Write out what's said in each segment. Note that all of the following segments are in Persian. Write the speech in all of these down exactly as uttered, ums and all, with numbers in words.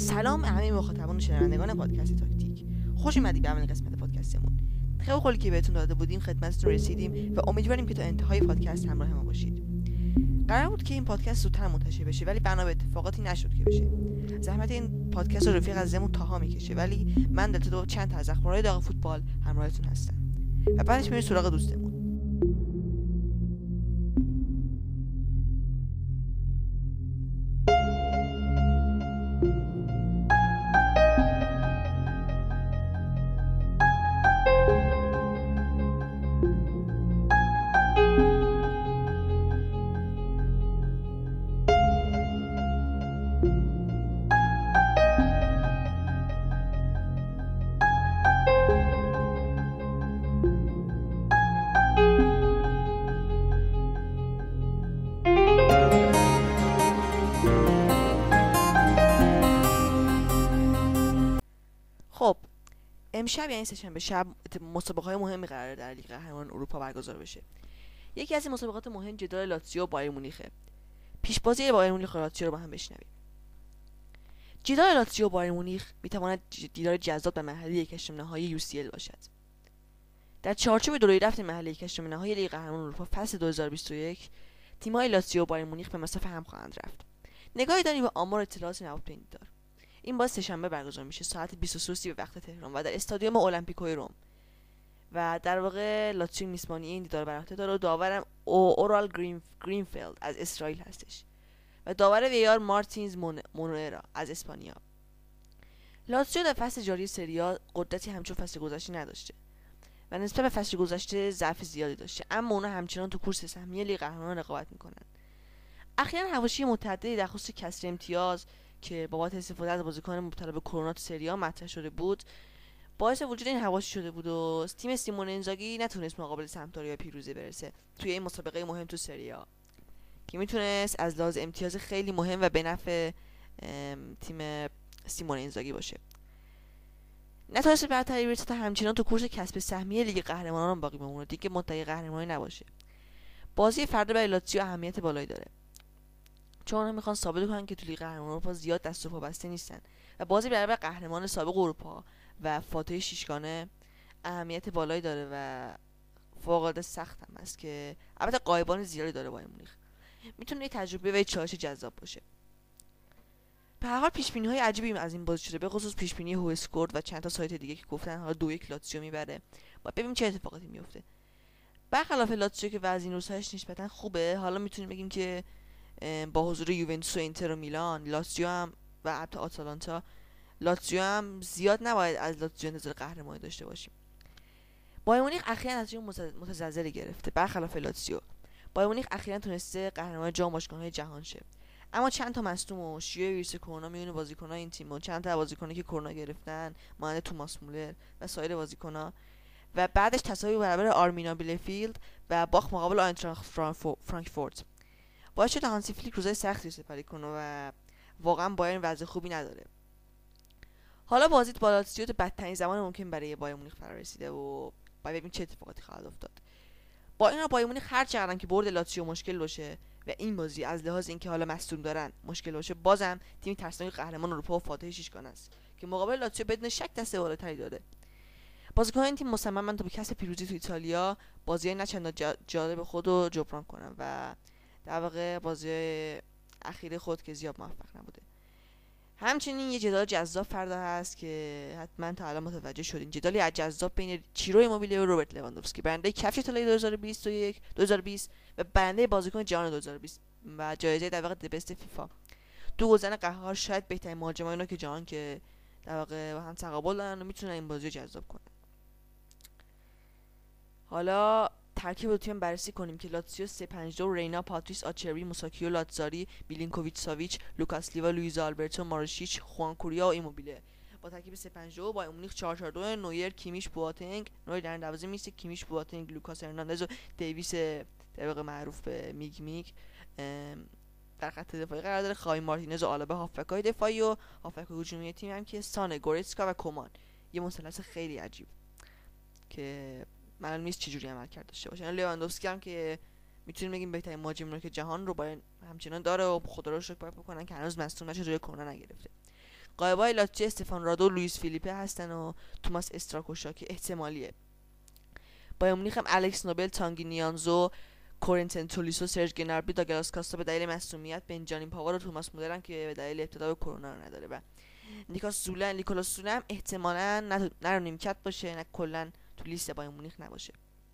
سلام همه مخاطبان و شنوندگان پادکست تاکتیک، خوش اومدید به اولین قسمت پادکستمون. خیلی خوشی که بهتون داده بودیم خدمتتون رسیدیم و امیدواریم که تا انتهای پادکست همراه ما باشید. قرار بود که این پادکست زودتر منتشر بشه ولی بنا به اتفاقاتی نشد که بشه. زحمت این پادکست رو رفیق عزیزمون تاها میکشه، ولی من دلته دو چند تا از اخبارهای داغ فوتبال همراهتون هستم و بعدش میریم سراغ دوستمون. خب امشب یعنی سه‌شنبه شب مسابقه‌های مهمی قراره در لیگ قهرمانان اروپا برگزار بشه. یکی از این مسابقات مهم جدال لاتزیو و بایر مونیخه. پیش‌بازی بایر مونیخ و لاتزیو رو با هم بشنویم. جدال لاتزیو و بایر مونیخ می‌تواند دیدار جذاب در مرحله یک هشتم نهایی یو سی ال باشد. در چارچوب دوره رفت مرحله یک هشتم نهایی لیگ قهرمانان اروپا فصل دو هزار و بیست و یک، تیم‌های لاتزیو و بایر مونیخ به مسافه هم خواهند رفت. نگاهی داریم به آمار اطلاعات نواب تو این دیدار. این باز سه‌شنبه برگزار میشه ساعت بیست و سه به وقت تهران و در استادیوم المپیکوی روم و در واقع لاتزیو میزبانی این دیدار بر عهده داره و داورم او اورال گرین گرینفیلد از اسرائیل هستش و داور ویار مارتینز مون... مونورا از اسپانیا. لاتزیو در فصل جاری سری آ قدرتی همچون فصل گذشته نداشته و نسبت به فصل گذشته ضعف زیادی داشته، اما اونا همچنان تو کورس سهمیه لیگ قهرمانان رقابت میکنن. اخیراً حواشی متعددی در خصوص کسر امتیاز که بابت استفاده از بازیکن مبتلا به کرونا تو سری آ مطرح شده بود باعث وجود این حواشی شده بود و تیم سیمون اینزاگی نتونست مقابل سمپدوریا پیروزی برسه توی این مسابقه مهم تو سری آ که میتونست از لحاظ امتیاز خیلی مهم و به نفع تیم سیمون اینزاگی باشه. نتونست برتری برسه تا همچنان تو کورس کسب سهمیه لیگ قهرمانان باقی بمونه، دیگه منتهی قهرمانی نباشه. بازی فردا برای لاتزیو اهمیت بالایی داره چون اونها میخوان ثابت کنن که تو لیگ قهرمانان اروپا زیاد دست و پا بسته نیستن و بازی برای قهرمان سابق اروپا و فاتح شیشگانه اهمیت بالایی داره و فوق العاده سخت هم است که البته غایبان زیادی داره بایر مونیخ. میتونه یه تجربه و یه چالش جذاب باشه. به هر حال پیش بینی های عجیبی از این بازی شده، به خصوص پیش بینی هو اسکورد و چند تا سایت دیگه که گفتن حالا دو یک لاتزیو میبره. با ببینیم چه اتفاقاتی میفته. برخلاف لاتزیو که وضع این روزهاش نسبتا خوبه، حالا میتونیم بگیم که با حضور یوونتوس و اینتر و میلان، لاتزیو هم و حتی آتالانتا، لاتزیو هم زیاد نباید از لاتزیو انتظار قهرمانی داشته باشیم. بایر مونیخ اخیراً از تیم متزلزلی گرفته. برخلاف لاتزیو، بایر مونیخ اخیراً تونسته قهرمان جام باشگاه‌های جهان شه، اما چند تا مصدوم و شیوع ویروس کرونا میونه بازیکن‌های این تیم و چند تا بازیکنی که کرونا گرفتن مانند توماس مولر و سایر بازیکن‌ها و بعدش تساوی برابر آرمینا بیلفیلد و باخت مقابل آینتراخت فرانکفورت باعث شد هانسی فلیک روزای سختی سپری کنه و واقعا بایر وضع خوبی نداره. حالا بازی با لاتزیو تو بدترین زمان ممکن برای بایر مونیخ فرا رسیده و باید ببینیم چه اتفاقاتی خواهد افتاد. با اینا بایر مونیخ هر چقدر که برد لاتزیو مشکل باشه و این بازی از لحاظ اینکه حالا مصدوم دارن مشکل باشه، بازم تیم ترسناک قهرمان اروپا و فاتح شیشگانه است که مقابل لاتزیو بدون شک دست بالاتری داره. بازیکنان این تیم مصممن تا به کسب پیروزی تو ایتالیا بازی‌های نه چندان جالب خود رو جبران کنن و در واقع بازی اخیر خود که زیاد موفق نبوده. همچنین یه جدال جذاب فردا هست که حتما تا الان متوجه شدین، جدالی جذاب بین چیرو ایموبیله و روبرت لواندوفسکی، برنده کفش طلای دو هزار و بیست و یک دو هزار و بیست و برنده بازیکن جهان دو هزار و بیست و جایزه در واقع دبست فیفا. دو گلزن قهار شاید بهترین مهاجماینا که جهان که در واقع با هم تقابل دارن و میتونن این بازی رو جذاب کنن. حالا ترکیب تیم بررسی کنیم که لاتزیو سه پنج دو رینا، پاتریس آچری، موساکیو لاتزاری، بیلینکوویچ ساویچ، لوکاس لیوا، لوئیز آلبرتو، ماروشیچ، خوانکوریا و ایموبیله. با ترکیب سه پنج دو بایر مونیخ چهار چهار دو نویر، کیمیش، بواتنگ، نویر در دروازه میسته، کیمیش، بواتنگ، لوکاس هرناندز و دیویس در واقع معروف به میگ میگ در خط دفاعی قرار داره. خاوی مارتینز و آلابا هافبک‌های دفاعی و هافبک هجومی تیم هم که سانه، گورتسکا و کومان. یه مثلث خیلی عجیب که معلوم نیست چجوری عمل کرده داشته باشه. لواندوفسکی هم که میتونیم بگیم بهترین مهاجم که جهان رو باید همچنان داره و خدا رو شکر باید بکنن که هنوز مصدوم نشده، روی کرونا نگرفته. غایبای لاتزیو استفان رادو و لوئیس فیلیپه هستن و توماس استراکوشا که احتمالیه. بایر مونیخ هم الکس نوبل، تانگی نیانزو، کورنتن تولیسو، سرژ گناربی، داگلاس کاستا به دلیل مصونیت، بنجامین پاور و توماس مولر هم که به دلیل ابتلا به کرونا رو نداره و نیکاس زولا نیکولاس زولا هم احتمالاً نه نه رو نیمکت باشه نه کلا تو لیست بایر مونیخ نباشه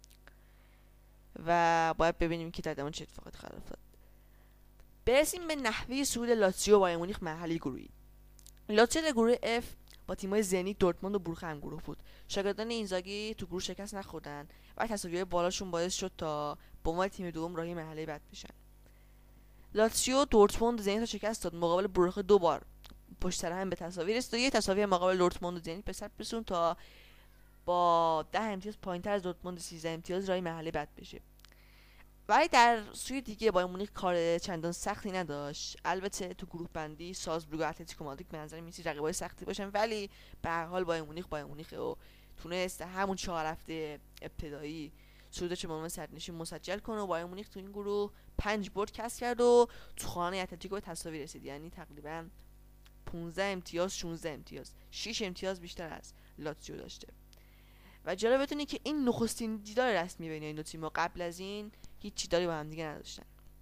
و باید ببینیم که در ادامه چه اتفاقاتی خواهد افتاد. برسیم به نحوه صعود لاتزیو و بایر مونیخ مرحله گروهی. لاتزیو در گروه F با تیم‌های زنیت، دورتموند و بروخ هم گروه بود. شاگردان اینزاگی تو گروه شکست نخوردن و تساوی‌های بالاشون باعث شد تا به عنوان تیم دوم راهی مرحله بعد بشن. لاتزیو دورتموند و زنیت رو شکست داد، مقابل بروخ دو بار پشت سر هم به تساوی رسید و یه تساوی مقابل دورتموند و زنیت به ثبت رسون تا با ده امتیاز پایین‌تر از دورتموند سیزده امتیاز راهی مرحله بعد بشه. ولی در سوی دیگه بایر مونیخ کار چندان سختی نداشت. البته تو گروه بندی سالزبورگ و اتلتیکو مادرید به نظر میاد رقیبای سختی باشن، ولی به هر حال بایر مونیخ بایر مونیخه و تونست همون چهار هفته ابتدایی صعودش به عنوان صدرنشین مسجل کنه و بایر مونیخ تو این گروه پنج برد کسب کرد و تو خانه اتلتیکو به تساوی رسید، یعنی تقریبا پانزده امتیاز شانزده امتیاز، شش امتیاز بیشتر از لاتزیو داشته. و جالب بدونی که این نخستین دیدار رسمی بین این دو تیم و قبل از این هیچ چیزی با هم دیگه نداشتن.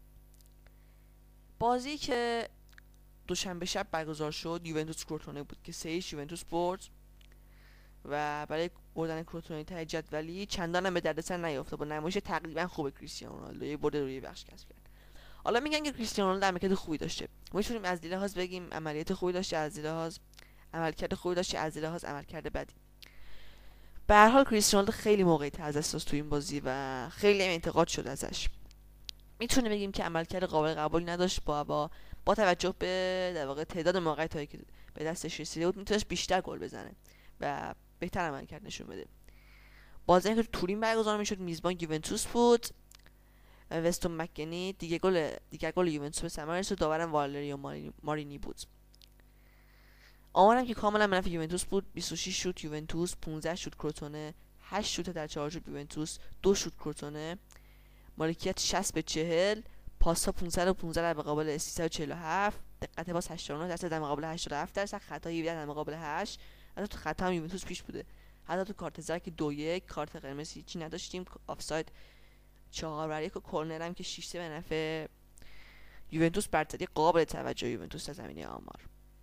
بازی که دوشنبه شب برگزار شد یوونتوس کروتونه بود که سه هیچ یوونتوس برد و برای بردن کروتونه ته جدولی چندان هم به دردسر نیافته، با نمایش تقریبا خوب کریستیانو رونالدو یه برد روی بخش کسب کرد. حالا میگن که کریستیانو رونالدو عملکرد خوبی داشته، ما میتونیم از لحاظ بگیم عملیات خوبی داشته، از لحاظ عملکرد خوبی داشته، از لحاظ عملکرد بدی. به هر حال کریستیانو رونالدو خیلی موقعیت از دست داد تو این بازی و خیلی هم انتقاد شد ازش. میتونه بگیم که عملکرد قابل قبولی نداشت، با با با توجه به در واقع تعداد موقعیتایی که به دستش رسیده بود میتونست بیشتر گل بزنه و بهتر عملکرد نشون بده. بازی که تو تورین برگزار میشد میزبان یوونتوس بود. وستون مکنی دیگه گل دیگه گل یوونتوس به ثمر رسید، داورم والریو مارینی بود. آمارم که کاملا منفی یوونتوس بود، بیست و شش شوت یوونتوس، پانزده شوت کروتونه، هشت شوت در چارچوب یوونتوس، دو شوت کروتونه، مالکیت شصت به چهل، پاسا پانصد و پانزده در مقابل سیصد و چهل و هفت، دقت پاس هشتاد و نه درصد در مقابل هشتاد و هفت درصد، خطا هفده در مقابل هشت. حتی تو خطا هم یوونتوس پیش بوده، حتی تو کارت زرد که دو یک، کارت قرمز هیچی نداشتیم، آفساید چهار بر یک و کورنر هم که شش سه به نفع یوونتوس، برتری قابل توجه یوونتوس در زمینه آمار.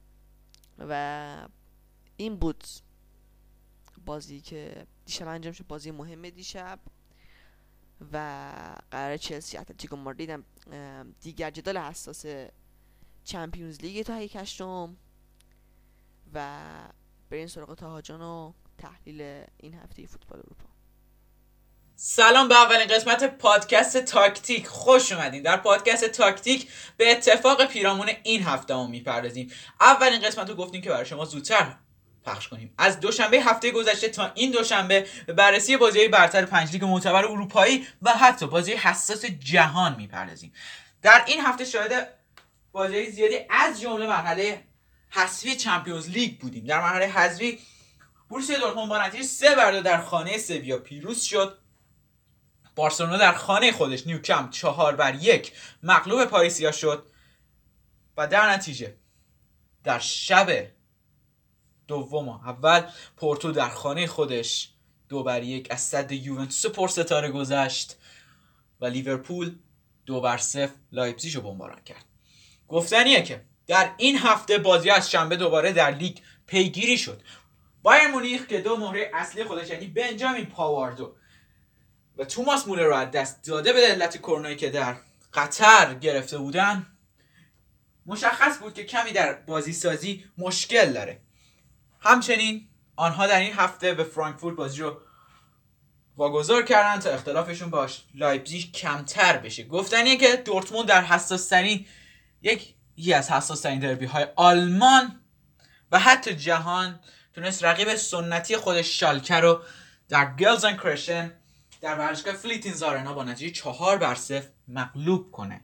و این بود بازی که دیشب انجام شد، بازی مهم دیشب و قرار چلسی اتلتیکو مادرید هم دیگر جدال حساس چمپیونز لیگ تا یک هشتم و بریم سراغ طاها جان و تحلیل این هفته فوتبال اروپا. سلام به اولین قسمت پادکست تاکتیک، خوش اومدین. در پادکست تاکتیک به اتفاق پیرامون این هفته هم میپردازیم. اولین قسمت رو گفتیم که برای شما زودتر پخش کنیم. از دوشنبه هفته گذشته تا این دوشنبه به بررسی بازی‌های برتر پنج لیگ معتبر اروپایی و حتی بازی حساس جهان میپردازیم. در این هفته شاهد بازی‌های زیادی از جمله مرحله حذفی چمپیونز لیگ بودیم. در مرحله حذفی بوروسیا دورتموند با نتیجه سه بر دو در خانه سویا پیروز شد. بارسلونا در خانه خودش نیوکمپ چهار بر یک مغلوب پاریسیا شد و در نتیجه در شب دوم اول پورتو در خانه خودش دو بر یک از صد یوونتوس پرستاره گذشت و لیورپول دو بر صفر لایپزیگ رو بمباران کرد. گفتنیه که در این هفته بازی از شنبه دوباره در لیگ پیگیری شد. بایر مونیخ که دو مهره اصلی خودش یعنی بنجامین پاواردو و توماس مولر رو از دست داده به علت کرونایی که در قطر گرفته بودن، مشخص بود که کمی در بازی سازی مشکل داره. همچنین آنها در این هفته به فرانکفورت بازی رو واگذار کردن تا اختلافشون با لایپزیگ کمتر بشه. گفتنیه که دورتموند در حساس ترین یکی از حساس ترین دربی های آلمان و حتی جهان تونست رقیب سنتی خودش شالکه رو در گلزنکرشن در ورزشگاه فلیتینز آرنا با نتیجه چهار بر صفر مغلوب کنه.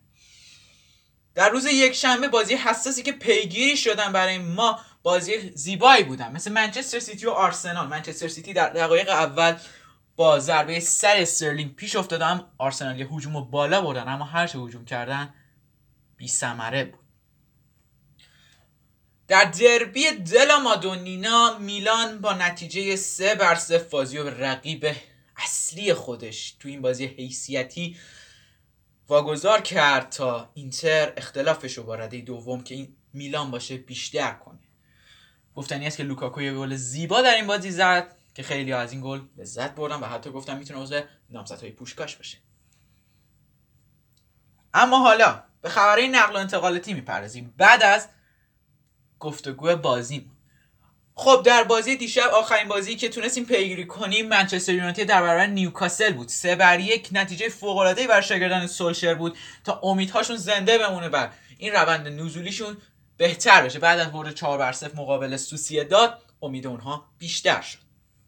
در روز یک شنبه بازی حساسی که پیگیری شدن برای ما بازی زیبایی بودن، مثل منچستر سیتی و آرسنال. منچستر سیتی در دقایق اول با ضربه سر استرلینگ پیش افتاد، هم آرسنال یه هجوم رو بالا بردن اما هر چه هجوم کردن بی ثمره بود. در دربی دلا مادونینا میلان با نتیجه سه بر صفر بازی به رقیب اصلی خودش تو این بازی حیثیتی واگذار کرد تا اینتر اختلافش رو با رده دوم که این میلان باشه بیشتر کنه. گفتنی است که لوکاکو یه گل زیبا در این بازی زد که خیلی از این گل لذت بردن و حتی گفتم میتونه عضو نامزدهای پوشکاش باشه. اما حالا به خبرهای نقل و انتقالاتی میپردازیم بعد از گفتگو بازیم. خب در بازی دیشب، آخرین بازی که تونستیم پیگیری کنیم، منچستر یونایتد در برابر نیوکاسل بود. سه بر یک نتیجه فوق العاده برای شاگردان سولشر بود تا امیدهاشون زنده بمونه و این روند نزولیشون بهتر بشه. بعد از برد چهار بر صفر مقابل سوسییداد امید اونها بیشتر شد.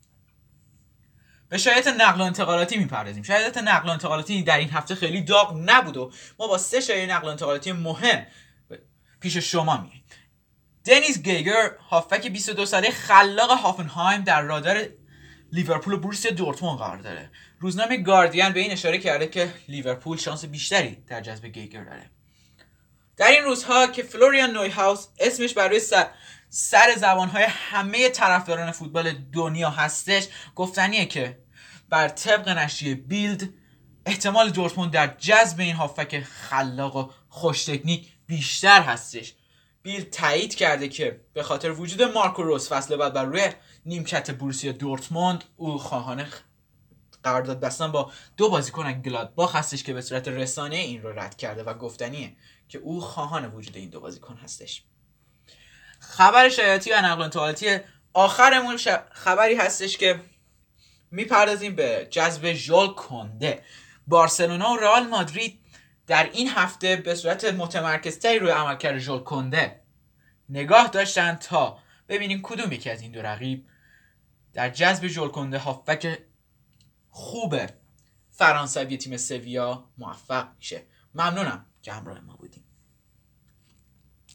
به شرایط نقل و انتقالاتی میپردازیم. شرایط نقل و انتقالاتی در این هفته خیلی داغ نبود و ما با سه شایعه نقل و انتقالاتی مهم پیش شما میاییم. دنیز گیگر، هافبک بیست و دو ساله خلاق هافنهایم، در رادار لیورپول و بروسیا دورتموند قرار داره. روزنامه گاردین به این اشاره کرده که لیورپول شانس بیشتری در جذب گیگر داره. در این روزها که فلوریان نویهاوس اسمش بر روی سر, سر زبانهای همه طرفداران فوتبال دنیا هستش، گفتنیه که بر طبق نشریه بیلد احتمال دورتموند در جذب این هافبک خلاق و خوش تکنیک بیشتر هستش. بیلد تایید کرده که به خاطر وجود مارکو روز فصل بعد بر روی نیمکت بروسیا دورتموند او خواهان قرارداد بستن با دو بازیکن گلادباخ هستش که به صورت رسانه این رو رد کرده و گفتنیه که او خواهان وجود این دو بازیکن هستش. خبر شایعاتی و نقل و انتقالاتی آخرمون ش... خبری هستش که میپردازیم به جذب ژول کنده. بارسلونا و رئال مادرید در این هفته به صورت متمرکزتری روی عملکرد ژول کنده نگاه داشتن تا ببینیم کدوم یکی از این دو رقیب در جذب ژول کنده هافبک خوب فرانسوی تیم سویا موفق میشه. ممنونم که همراه ما بودیم.